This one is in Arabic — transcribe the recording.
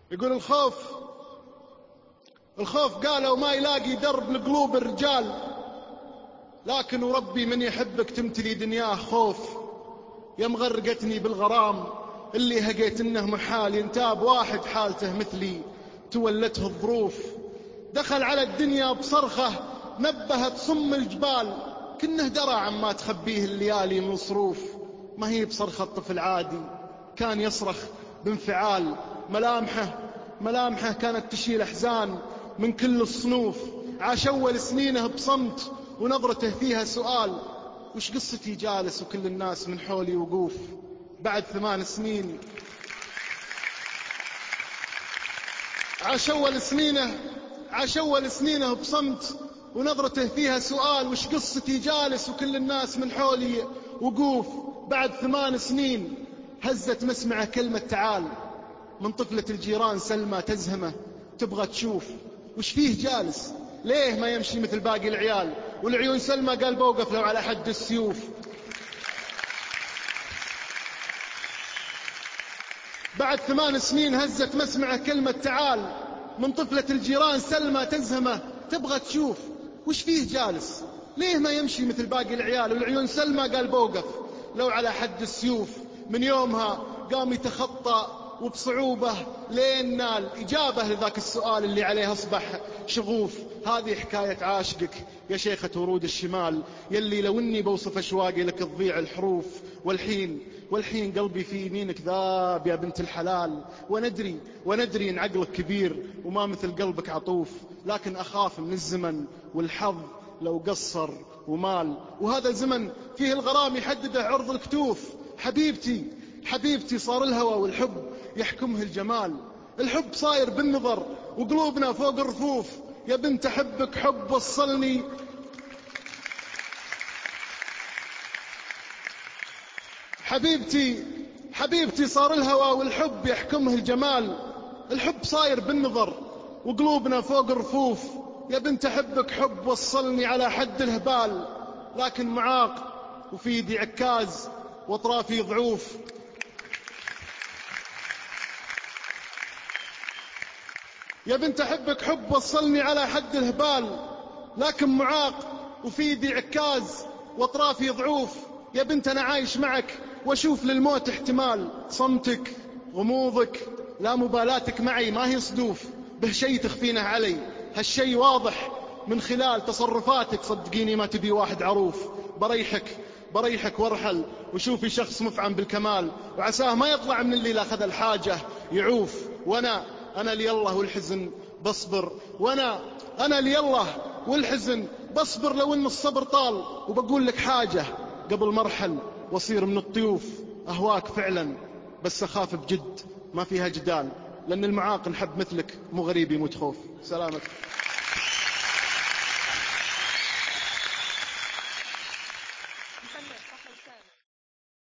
يقول الخوف قالوا ما يلاقي درب لقلوب الرجال، لكن وربي من يحبك تمتلي دنياه خوف. يا مغرقتني بالغرام اللي هقيت انه محال ينتاب واحد حالته مثلي تولته الظروف. دخل على الدنيا بصرخه نبهت صم الجبال، كنه درى عما تخبيه الليالي من صروف. ما هي بصرخة طفل عادي، كان يصرخ بانفعال. ملامحه كانت تشيل أحزان من كل الصنوف. عاش أول سنينه بصمت ونظرته فيها سؤال، وش قصتي جالس وكل الناس من حولي وقوف. بعد 8 سنين عاش أول سنينه بصمت ونظرته فيها سؤال، وش قصتي جالس وكل الناس من حولي وقوف. بعد 8 سنين هزت مسمعه كلمة تعال من طفلة الجيران سلمى تزهمه تبغى تشوف. وش فيه جالس ليه ما يمشي مثل باقي العيال، والعيون سلمى قال بوقف لو على حد السيوف. بعد 8 سنين هزت مسمعه كلمة تعال من طفلة الجيران سلمى تزهمه تبغى تشوف. وش فيه جالس ليه ما يمشي مثل باقي العيال، والعيون سلمى قال بوقف لو على حد السيوف. من يومها قام يتخطى وبصعوبة لين نال إجابة لذاك السؤال اللي عليه أصبح شغوف. هذه حكاية عاشقك يا شيخة ورود الشمال، يلي لو اني بوصف أشواقي لك تضيع الحروف. والحين قلبي في يمينك ذاب يا بنت الحلال، وندري ان عقلك كبير وما مثل قلبك عطوف. لكن أخاف من الزمن والحظ لو قصر ومال، وهذا الزمن فيه الغرام يحدده عرض الكتوف. حبيبتي صار الهوى والحب يحكمه الجمال، الحب صاير بالنظر وقلوبنا فوق الرفوف. يا بنت أحبك حب وصلني حبيبتي صار الهوى والحب يحكمه الجمال، الحب صاير بالنظر وقلوبنا فوق الرفوف. يا بنت أحبك حب وصلني على حد الهبال، لكن معاق وفي يدي عكاز واطرافي ضعوف. يا بنت أحبك حب وصلني على حد الهبال، لكن معاق وفي يدي عكاز واطرافي ضعوف. يا بنت أنا عايش معك واشوف للموت احتمال، صمتك غموضك لا مبالاتك معي ما هي صدوف. به شي تخفينه علي هالشي واضح من خلال تصرفاتك، صدقيني ما تبي واحد عروف. بريحك وارحل وشوفي شخص مفعم بالكمال، وعساه ما يطلع من اللي لاخذ الحاجة يعوف. أنا لي الله والحزن بصبر، أنا لي الله والحزن بصبر لو إن الصبر طال. وبقول لك حاجة قبل مرحل واصير من الطيوف، أهواك فعلا بس أخاف بجد ما فيها جدال، لأن المعاق نحب مثلك مو غريب يموت خوف. سلامك.